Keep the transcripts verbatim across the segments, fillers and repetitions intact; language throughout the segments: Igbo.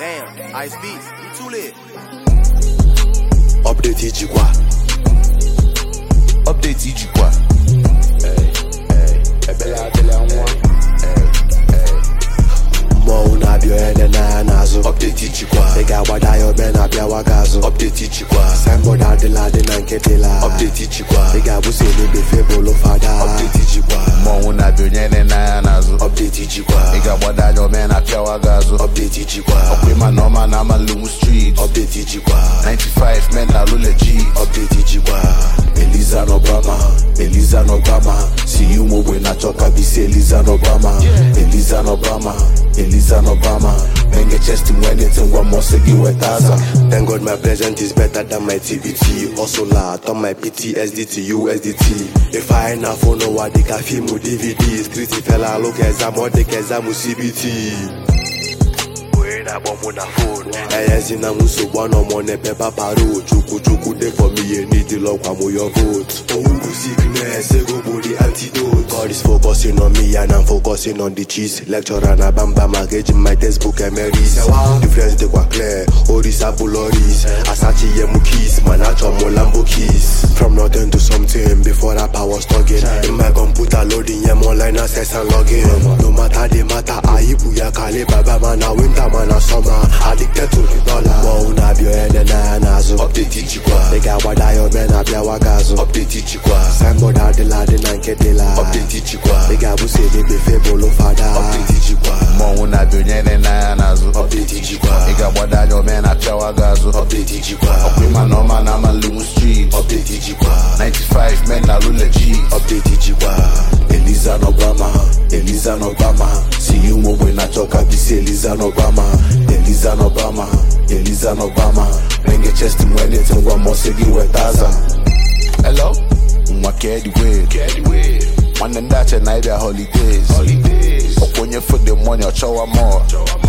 Damn, Ice Beats, you too lit. Update Ijikwa. Update Ijikwa. Hey, hey, ebela ebela nwa. Hey, hey. Mo una bio ene na nazo. Update Ijikwa. Ega wada yo be na bia wagazo. Update Ijikwa. Symbol adela de na nketela. Update Ijikwa. Ega buse ni be febolo fada. Update Ijikwa. Mo una bio ene na nazo. Update Ijikwa. Ega wada yo be na bia wagazo. Update Ijikwa. Okwe ma normal na ma lumu street. Update Ijikwa. ninety-five men na lo legit. Update Ijikwa. Eliza no Obama, Eliza no Obama. See you move when I talk, I be say Eliza no Obama, Eliza no Obama, Eliza no Obama. Men get chest in when it's in one more segi wetaza. Thank God my present is better than my T B T. Also la, turn my P T S D to U S D T. If I ain't a phone, no what they can film with D V D. Street fella look exam or they can exam C B T. Na bomb na phone. Eh, zina muso bwana mone pepa paro. Chuku chuku de for me you need the love kwamo your vote. Oh, sickness, go body antidote. God is focusing on me and I'm focusing on the cheese. Lecturer na bamba magage in my textbook emeris. Difference de kwa clear. Oris abuloris. Asachi yemu keys. Man I chop mo Lambo keys. From nothing to something before that power stugging. In my computer loading yem online access and login. No matter the matter, I buya kale baba man a winter man. Summer, addicted to the dollar. Mo una bio ene na nazo. Update Ijikwa. Ega wada yo be na bia wagazo. Update Ijikwa. Symbol adela de na nketela. Update Ijikwa. Ega buse ni be febolo fada. Update Ijikwa. Mo una bio ene na nazo. Update Ijikwa. Ega wada yo be na bia wagazo. Update Ijikwa. Okwe ma normal na ma lumu street. Update Ijikwa. ninety-five men na lo legit. Update Ijikwa. Eliza no Obama, Eliza no Obama. See you move when I talk, I be say Eliza no Obama, Eliza no Obama, Eliza no Obama. Men get chest in when it's in one more segi wetaza. Hello? Mwa carry the way. Carry the way. One and that and I holidays. Holidays. When you put the money or show more.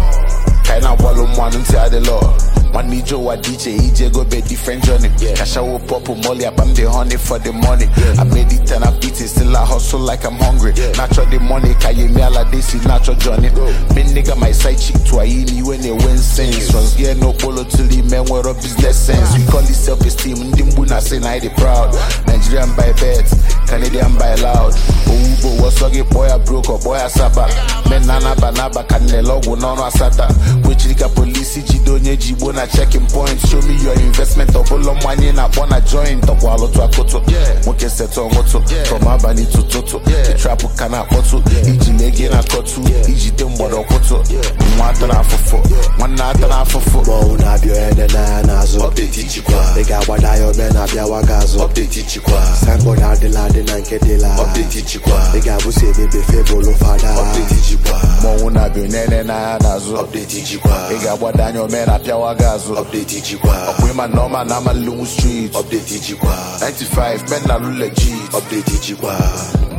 Kinda wallow one until the law. One need you a D J, E J go be different journey. Yeah. Cash out pop molly, up I'm the honey for the money. Yeah. I made it and I beat it, still I hustle like I'm hungry. Yeah. Natural the money, can you me ala this is natural journey. Me nigga my side chick to a yini when they win sense. Runs get no polo till the men were a business sense. We call it self-esteem, Ndimbuna say I they proud. Nigerian by bets, Canadian by loud. Oh, but what's a boy a broke or boy a saba. Men nana banaba canelo, no no asata. Which liga police, Jidonye Jibona checking points. Show me your investment of all money na bona join. Top walo to akoto. Moke seto moto. From Abani to Toto. The trap kana koto. Iji legi na koto. Iji tembodo koto. Mwata na fofo. Mwana na fofo. Mo una bio ene na nazo. Update Ijikwa. Ega wada yo be na bia wagazo. Update Ijikwa. Symbol adela de na nketela. Update Ijikwa. Ega buse bebe febolo fada. Update Ijikwa. Mo una bio nene na nazo. Update Ijikwa. Ega wada yo me na bia wagazo. Update Ijikwa. Okwe ma normal na ma lumu street. Update Ijikwa. ninety-five men na lo legit. Update Ijikwa.